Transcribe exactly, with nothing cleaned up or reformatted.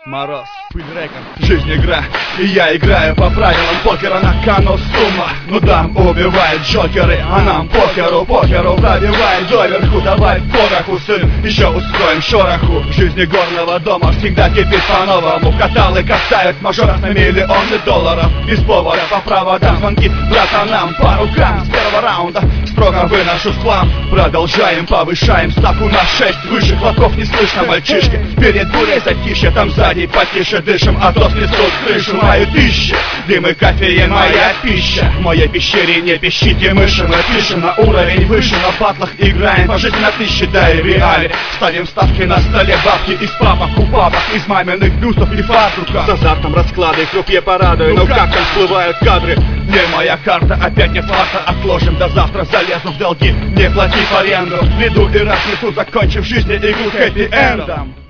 Мороз, пыль, рекорд. Жизнь игра, и я играю по правилам покера на кону сумма. Ну дам убивает джокеры, а нам покеру, покеру пробивает доверху. Давай пороху, сын, еще устроим шороху. В жизни горного дома всегда кипит по-новому. Каталы катают мажоров на миллионы долларов. Без повода по проводам, звонки братанам по рукам. С первого раунда строго выношу в хлам. Продолжаем, повышаем ставку на шесть. Выше хлопков не слышно, мальчишки. Перед бурей затишье, там сзади потише дышим, а то снесут крышу мою пищу. Дым и кофеин моя пища. В моей пещере не пищите мыши. Мы пишем на уровень выше, на батлах играем по жизни на тысячи, да и в реале. Ставим ставки на столе, бабки из папок, у папок, из маминых бюстов и фартука. С азартом расклады, крупье порадую, ну как там всплывают кадры. Не моя карта, опять не фарта. Отложим до завтра, залезу в долги. Не плати по аренду, веду и разнесу, закончив жизни игру хэппи-эндом.